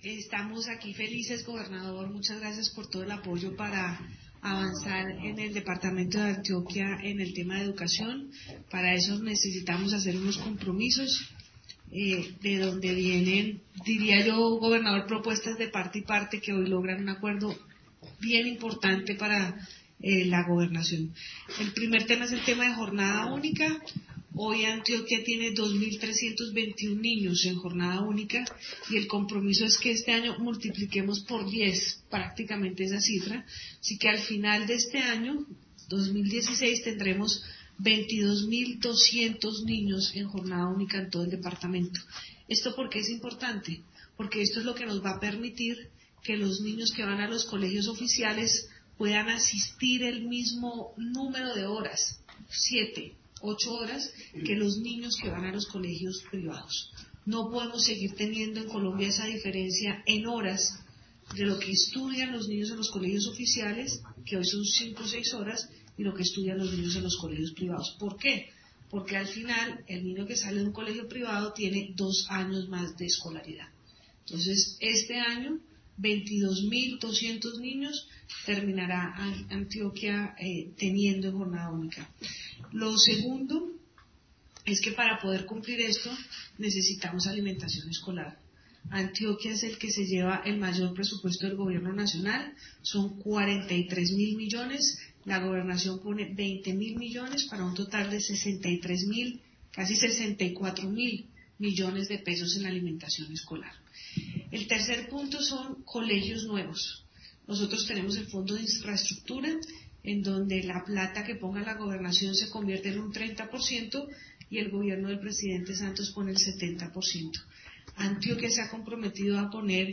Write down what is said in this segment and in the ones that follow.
Estamos aquí felices, gobernador. Muchas gracias por todo el apoyo para avanzar en el departamento de Antioquia en el tema de educación. Para eso necesitamos hacer unos compromisos de donde vienen, diría yo, gobernador, propuestas de parte y parte que hoy logran un acuerdo bien importante para la gobernación. El primer tema es el tema de jornada única. Hoy Antioquia tiene 2.321 niños en jornada única y el compromiso es que este año multipliquemos por 10 prácticamente esa cifra, así que al final de este año, 2016, tendremos 22.200 niños en jornada única en todo el departamento. ¿Esto por qué es importante? Porque esto es lo que nos va a permitir que los niños que van a los colegios oficiales puedan asistir el mismo número de horas, 8 horas, que los niños que van a los colegios privados. No podemos seguir teniendo en Colombia esa diferencia en horas de lo que estudian los niños en los colegios oficiales, que hoy son 5 o 6 horas, y lo que estudian los niños en los colegios privados. ¿Por qué? Porque al final el niño que sale de un colegio privado tiene 2 años más de escolaridad. Entonces, este año, 22.200 niños terminará Antioquia teniendo en jornada única. Lo segundo es que para poder cumplir esto necesitamos alimentación escolar. Antioquia es el que se lleva el mayor presupuesto del gobierno nacional, son 43.000 millones, la gobernación pone 20.000 millones para un total de 63.000, casi 64.000 millones de pesos en alimentación escolar. El tercer punto son colegios nuevos. Nosotros tenemos el fondo de infraestructura, en donde la plata que ponga la gobernación se convierte en un 30% y el gobierno del presidente Santos pone el 70%. Antioquia se ha comprometido a poner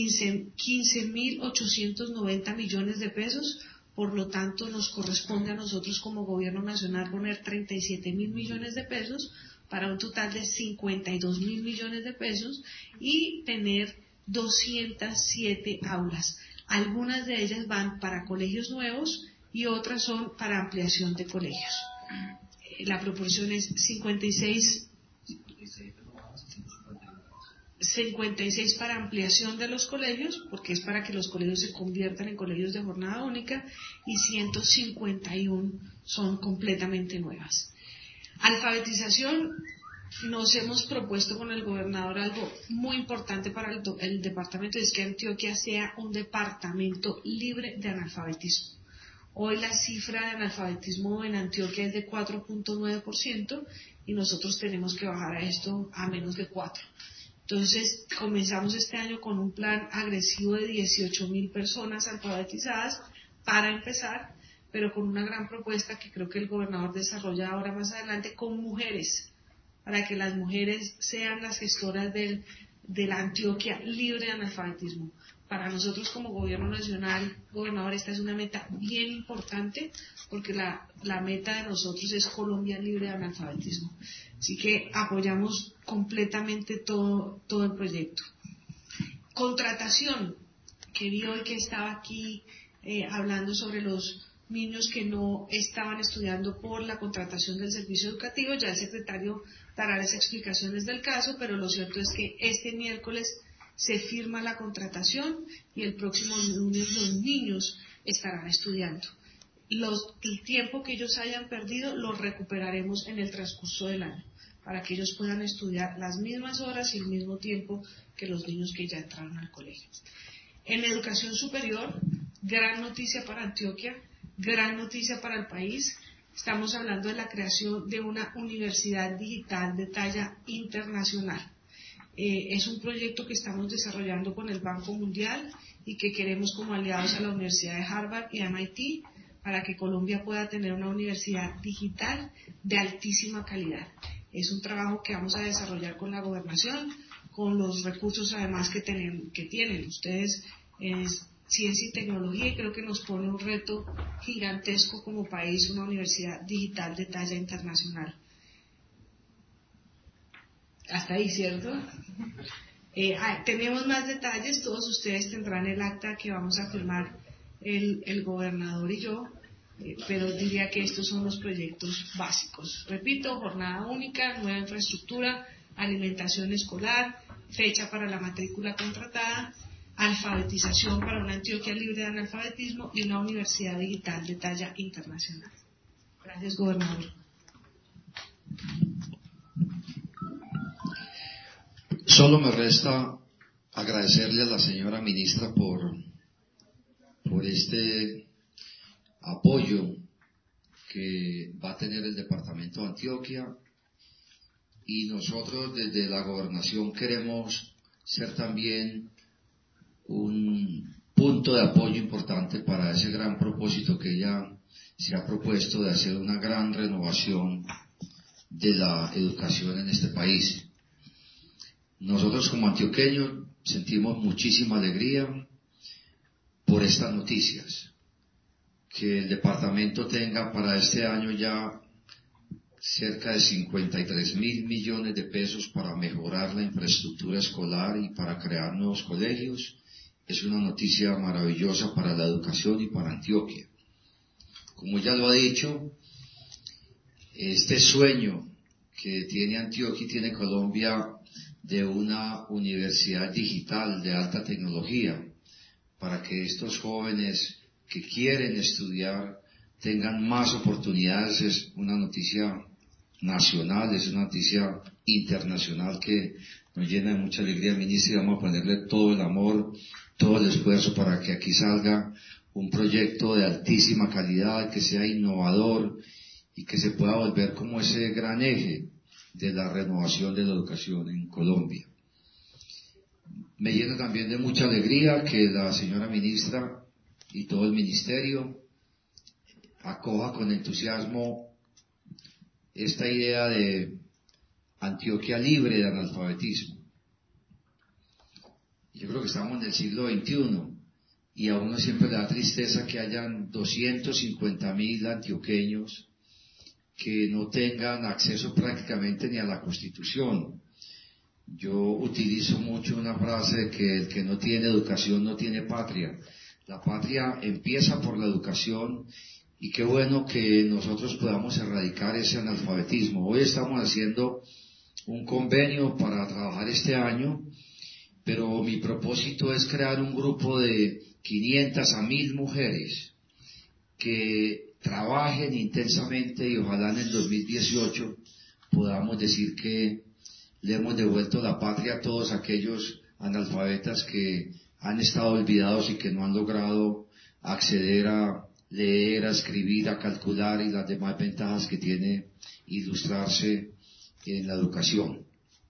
15.890 millones de pesos, por lo tanto nos corresponde a nosotros como gobierno nacional poner 37.000 millones de pesos para un total de 52.000 millones de pesos y tener 207 aulas. Algunas de ellas van para colegios nuevos y otras son para ampliación de colegios. La proporción es 56 para ampliación de los colegios, porque es para que los colegios se conviertan en colegios de jornada única, y 151 son completamente nuevas. Alfabetización. Nos hemos propuesto con el gobernador algo muy importante para el departamento, y es que Antioquia sea un departamento libre de analfabetismo. Hoy la cifra de analfabetismo en Antioquia es de 4.9% y nosotros tenemos que bajar a esto a menos de 4%. Entonces comenzamos este año con un plan agresivo de 18.000 personas alfabetizadas para empezar, pero con una gran propuesta que creo que el gobernador desarrolla ahora más adelante con mujeres, para que las mujeres sean las gestoras de la Antioquia libre de analfabetismo. Para nosotros como gobierno nacional, gobernador, esta es una meta bien importante, porque la meta de nosotros es Colombia libre de analfabetismo. Así que apoyamos completamente todo el proyecto. Contratación, que vi hoy que estaba aquí hablando sobre los niños que no estaban estudiando por la contratación del servicio educativo. Ya el secretario dará las explicaciones del caso, pero lo cierto es que este miércoles se firma la contratación y el próximo lunes los niños estarán estudiando. El tiempo que ellos hayan perdido lo recuperaremos en el transcurso del año, para que ellos puedan estudiar las mismas horas y el mismo tiempo que los niños que ya entraron al colegio. En educación superior, gran noticia para Antioquia, gran noticia para el país. Estamos hablando de la creación de una universidad digital de talla internacional. Es un proyecto que estamos desarrollando con el Banco Mundial y que queremos como aliados a la Universidad de Harvard y MIT para que Colombia pueda tener una universidad digital de altísima calidad. Es un trabajo que vamos a desarrollar con la gobernación, con los recursos además que tienen ustedes en ciencia y tecnología, y creo que nos pone un reto gigantesco como país, una universidad digital de talla internacional. Hasta ahí, ¿cierto? Tenemos más detalles, todos ustedes tendrán el acta que vamos a firmar el gobernador y yo, pero diría que estos son los proyectos básicos. Repito, jornada única, nueva infraestructura, alimentación escolar, fecha para la matrícula contratada, alfabetización para una Antioquia libre de analfabetismo y una universidad digital de talla internacional. Gracias, gobernador. Solo me resta agradecerle a la señora ministra por este apoyo que va a tener el departamento de Antioquia, y nosotros desde la gobernación queremos ser también un punto de apoyo importante para ese gran propósito que ella se ha propuesto de hacer una gran renovación de la educación en este país. Nosotros como antioqueños sentimos muchísima alegría por estas noticias, que el departamento tenga para este año ya cerca de 53.000 millones de pesos para mejorar la infraestructura escolar y para crear nuevos colegios. Es una noticia maravillosa para la educación y para Antioquia. Como ya lo ha dicho, este sueño que tiene Antioquia y tiene Colombia de una universidad digital de alta tecnología, para que estos jóvenes que quieren estudiar tengan más oportunidades, es una noticia nacional, es una noticia internacional que nos llena de mucha alegría, ministra, y vamos a ponerle todo el amor, todo el esfuerzo para que aquí salga un proyecto de altísima calidad, que sea innovador y que se pueda volver como ese gran eje de la renovación de la educación en Colombia. Me llena también de mucha alegría que la señora ministra y todo el ministerio acoja con entusiasmo esta idea de Antioquia libre de analfabetismo. Yo creo que estamos en el siglo XXI y a uno siempre le da tristeza que hayan 250.000 antioqueños que no tengan acceso prácticamente ni a la Constitución. Yo utilizo mucho una frase de que el que no tiene educación no tiene patria. La patria empieza por la educación, y qué bueno que nosotros podamos erradicar ese analfabetismo. Hoy estamos haciendo un convenio para trabajar este año, pero mi propósito es crear un grupo de 500 a 1.000 mujeres que trabajen intensamente y ojalá en el 2018 podamos decir que le hemos devuelto la patria a todos aquellos analfabetas que han estado olvidados y que no han logrado acceder a leer, a escribir, a calcular y las demás ventajas que tiene ilustrarse en la educación.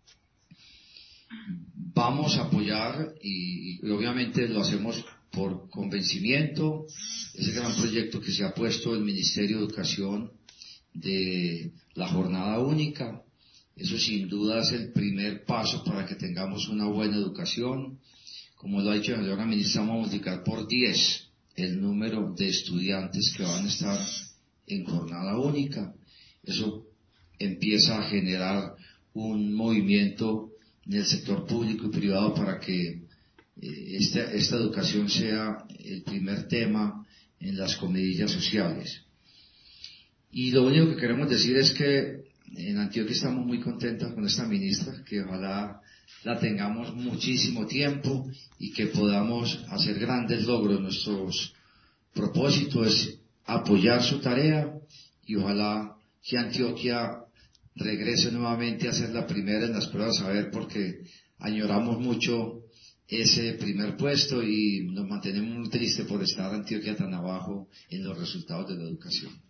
Vamos a apoyar y obviamente lo hacemos por convencimiento ese gran proyecto que se ha puesto el Ministerio de Educación de la jornada única. Eso sin duda es el primer paso para que tengamos una buena educación. Como lo ha dicho la señora ministra, vamos a multiplicar por 10 el número de estudiantes que van a estar en jornada única. Eso empieza a generar un movimiento en el sector público y privado para que esta educación sea el primer tema en las comidillas sociales. Y lo único que queremos decir es que en Antioquia estamos muy contentos con esta ministra, que ojalá la tengamos muchísimo tiempo y que podamos hacer grandes logros. Nuestro propósito es apoyar su tarea y ojalá que Antioquia regrese nuevamente a ser la primera en las pruebas a ver, porque añoramos mucho ese primer puesto y nos mantenemos muy tristes por estar Antioquia tan abajo en los resultados de la educación.